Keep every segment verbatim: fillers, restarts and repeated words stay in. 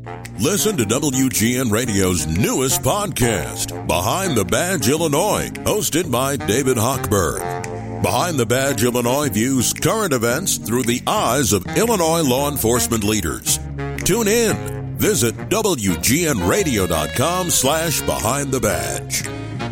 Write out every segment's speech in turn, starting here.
Listen to W G N Radio's newest podcast, Behind the Badge Illinois, hosted by David Hochberg. Behind the Badge Illinois views current events through the eyes of Illinois law enforcement leaders. Tune in. Visit W G N radio dot com slash behind the badge.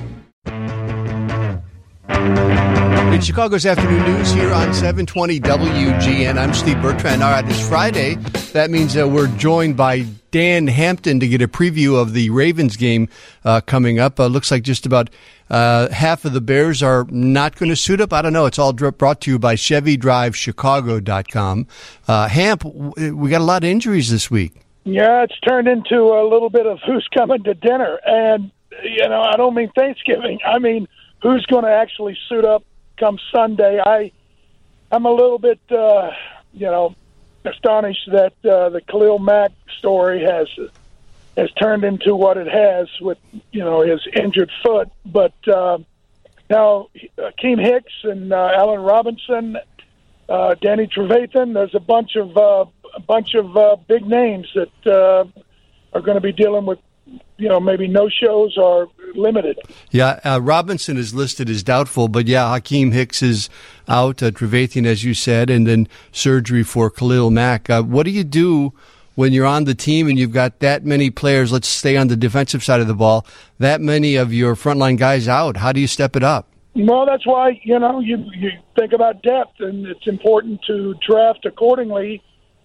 It's Chicago's Afternoon News here on seven twenty W G N. I'm Steve Bertrand. All right, it's Friday. That means that we're joined by Dan Hampton to get a preview of the Ravens game uh, coming up. Uh, looks like just about uh, half of the Bears are not going to suit up. I don't know. It's all brought to you by Chevy Drive Chicago dot com. Uh, Hamp, we got a lot of injuries this week. Yeah, it's turned into a little bit of who's coming to dinner. And, you know, I don't mean Thanksgiving. I mean, who's going to actually suit up come Sunday. I, I'm a little bit, uh, you know, astonished that uh, the Khalil Mack story has has turned into what it has with, you know, his injured foot. But uh, now Akeem Hicks and uh, Allen Robinson, uh, Danny Trevathan, there's a bunch of uh, a bunch of uh, big names that uh, are going to be dealing with, you know, maybe no shows or limited. Yeah, uh, Robinson is listed as doubtful, but yeah, Hakeem Hicks is out, uh, Trevathan, as you said, and then surgery for Khalil Mack. Uh, what do you do when you're on the team and you've got that many players, let's stay on the defensive side of the ball, that many of your frontline guys out? How do you step it up? Well, that's why, you know, you, you think about depth, and it's important to draft accordingly.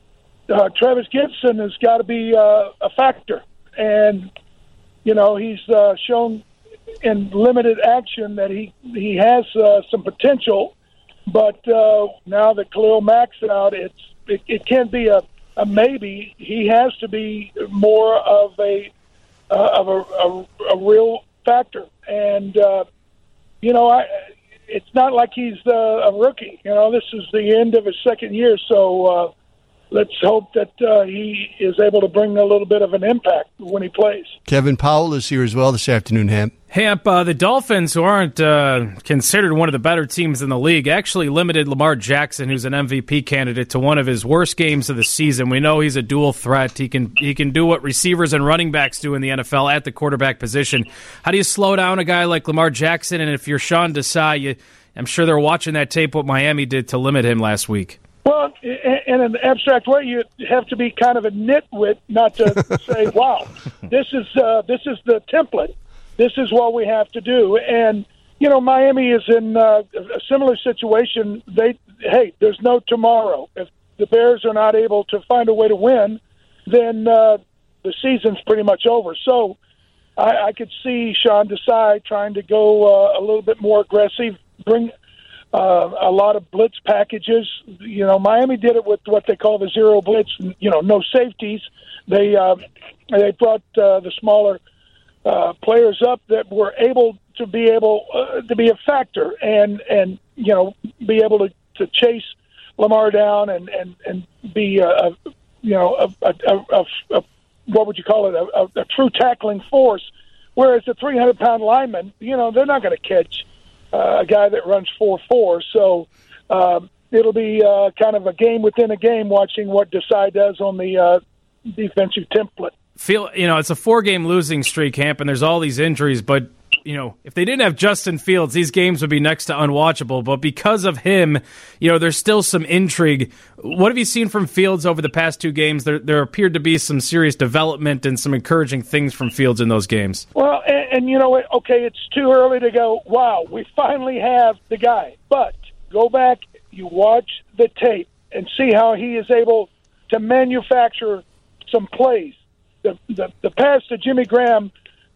Uh, Travis Gibson has got to be uh, a factor. And, you know, he's uh, shown in limited action that he he has uh, some potential. But uh, now that Khalil Mack's out, it's it, it can't be a, a maybe. He has to be more of a uh, of a, a, a real factor. And uh, you know, I, it's not like he's uh, a rookie. You know, this is the end of his second year, so. Uh, Let's hope that uh, he is able to bring a little bit of an impact when he plays. Kevin Powell is here as well this afternoon, Hamp. Hamp, uh, the Dolphins, who aren't uh, considered one of the better teams in the league, actually limited Lamar Jackson, who's an M V P candidate, to one of his worst games of the season. We know he's a dual threat. He can he can do what receivers and running backs do in the N F L at the quarterback position. How do you slow down a guy like Lamar Jackson? And if you're Sean Desai, you, I'm sure they're watching that tape what Miami did to limit him last week. Well, in an abstract way, you have to be kind of a nitwit not to say, "Wow, this is uh, this is the template. This is what we have to do." And you know, Miami is in uh, a similar situation. They, hey, there's no tomorrow. If the Bears are not able to find a way to win, then uh, the season's pretty much over. So, I, I could see Sean Desai trying to go uh, a little bit more aggressive, bring. Uh, a lot of blitz packages. You know, Miami did it with what they call the zero blitz. You know, no safeties. They uh, they brought uh, the smaller uh, players up that were able to be able uh, to be a factor and and you know be able to, to chase Lamar down and and and be a, a you know a, a, a, a what would you call it a, a, a true tackling force. Whereas the three hundred pound linemen, you know, they're not going to catch. Uh, a guy that runs four four, so um, it'll be uh, kind of a game within a game watching what Desai does on the uh, defensive template. Feel you know, it's a four-game losing streak, Hamp, and there's all these injuries, but you know, if they didn't have Justin Fields, these games would be next to unwatchable, but because of him, you know, there's still some intrigue. What have you seen from Fields over the past two games? There there appeared to be some serious development and some encouraging things from Fields in those games. Well, and, and you know what? Okay, it's too early to go, wow, we finally have the guy. But go back, you watch the tape, and see how he is able to manufacture some plays. The, the, the pass to Jimmy Graham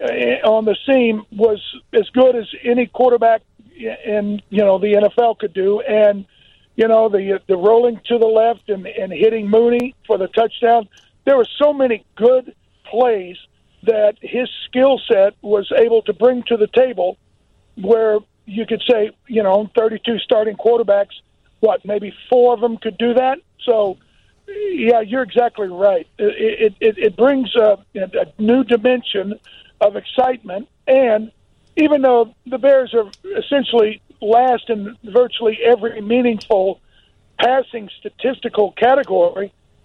on the seam was as good as any quarterback in you know the N F L could do, and you know the the rolling to the left and, and hitting Mooney for the touchdown. There were so many good plays that his skill set was able to bring to the table, where you could say you know thirty-two starting quarterbacks, what maybe four of them could do that. So yeah, you're exactly right. It it, it brings a, a new dimension of excitement, and even though the Bears are essentially last in virtually every meaningful passing statistical category,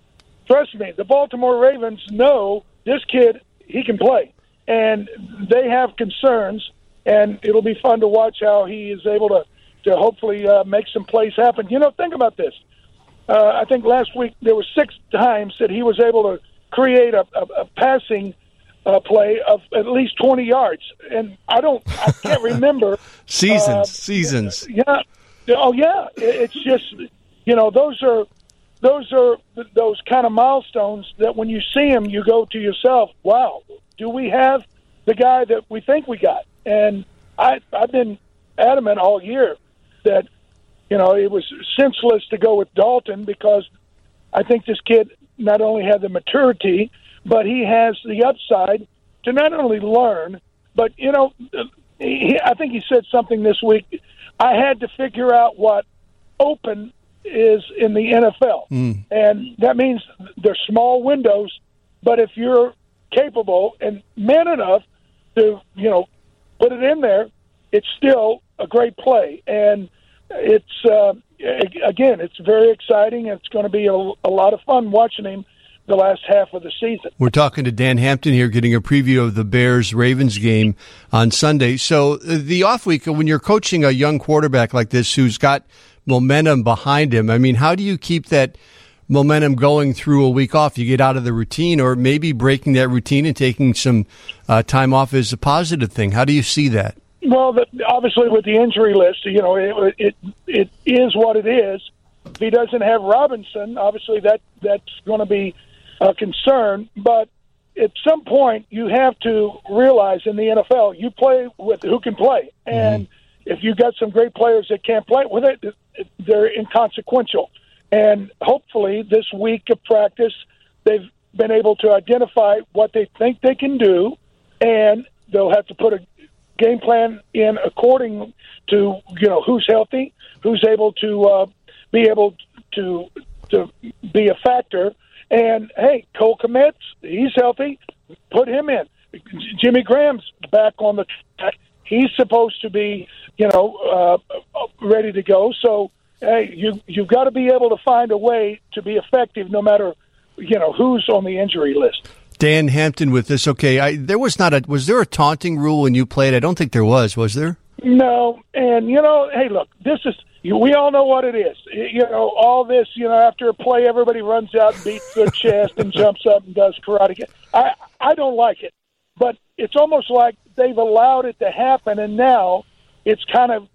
trust me, the Baltimore Ravens know this kid, he can play. And they have concerns, and it'll be fun to watch how he is able to, to hopefully uh, make some plays happen. You know, think about this. Uh, I think last week there were six times that he was able to create a, a, a passing uh, play of at least twenty yards. And I don't, I can't remember. seasons, uh, seasons. Yeah. Oh, yeah. It's just, you know, those are, those are those kind of milestones that when you see them, you go to yourself, wow, do we have the guy that we think we got? And I, I've been adamant all year that, you know, it was senseless to go with Dalton because I think this kid not only had the maturity, but he has the upside to not only learn, but, you know, he, I think he said something this week. I had to figure out what open is in the N F L. Mm. And that means they're small windows, but if you're capable and man enough to, you know, put it in there, it's still a great play. And it's, uh, again, it's very exciting. It's going to be a, a lot of fun watching him the last half of the season. We're talking to Dan Hampton here, getting a preview of the Bears-Ravens game on Sunday. So the off week, when you're coaching a young quarterback like this who's got momentum behind him, I mean, how do you keep that momentum going through a week off? You get out of the routine, or maybe breaking that routine and taking some uh, time off is a positive thing. How do you see that? Well, the, obviously with the injury list, you know, it, it it is what it is. If he doesn't have Robinson, obviously that that's going to be a concern. But at some point, you have to realize in the N F L, you play with who can play. And mm-hmm. if you've got some great players that can't play, well, they, they're inconsequential. And hopefully this week of practice, they've been able to identify what they think they can do, and they'll have to put a game plan in according to, you know, who's healthy, who's able to uh, be able to to be a factor. And, hey, Cole Kmet's, he's healthy. Put him in. Jimmy Graham's back on the track. He's supposed to be, you know, uh, ready to go. So, hey, you, you've got to be able to find a way to be effective no matter, you know, who's on the injury list. Dan Hampton with this. Okay, I, there was not a, was there a taunting rule when you played? I don't think there was, was there? No, and, you know, hey, look, this is, we all know what it is. You know, all this, you know, after a play, everybody runs out and beats their chest and jumps up and does karate. I, I don't like it, but it's almost like they've allowed it to happen, and now it's kind of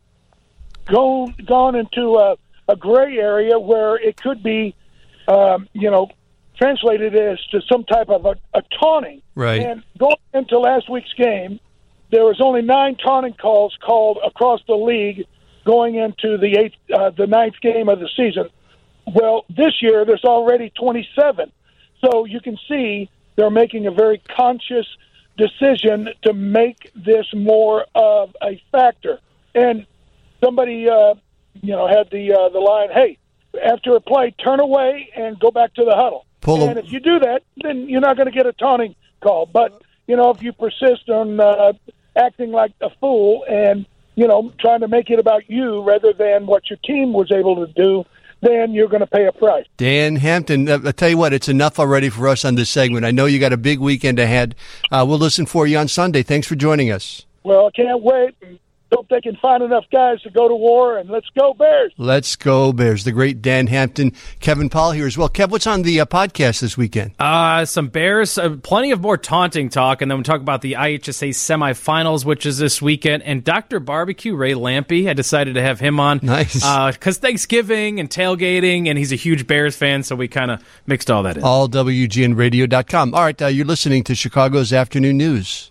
gone, gone into a, a gray area where it could be, um, you know, translated as to some type of a, a taunting. Right. And going into last week's game, there was only nine taunting calls called across the league going into the eighth, uh, the ninth game of the season. Well, this year there's already twenty-seven. So you can see they're making a very conscious decision to make this more of a factor. And somebody, uh, you know, had the uh, the line, hey, after a play, turn away and go back to the huddle. Pull and a- if you do that, then you're not going to get a taunting call. But, you know, if you persist on uh, acting like a fool and, you know, trying to make it about you rather than what your team was able to do, then you're going to pay a price. Dan Hampton, I'll tell you what, it's enough already for us on this segment. I know you got a big weekend ahead. Uh, we'll listen for you on Sunday. Thanks for joining us. Well, I can't wait. Hope they can find enough guys to go to war, and let's go Bears. Let's go Bears. The great Dan Hampton. Kevin Paul here as well. Kev, what's on the uh, podcast this weekend? Uh, some Bears, uh, plenty of more taunting talk, and then we'll talk about the I H S A semifinals, which is this weekend, and Doctor Barbecue, Ray Lampy. I decided to have him on. Nice. Because uh, Thanksgiving and tailgating, and he's a huge Bears fan, so we kind of mixed all that in. all W G N radio dot com. All right, uh, you're listening to Chicago's Afternoon News.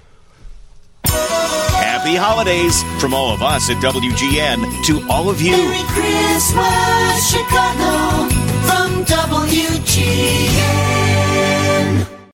Happy holidays from all of us at W G N to all of you. Merry Christmas, Chicago, from W G N.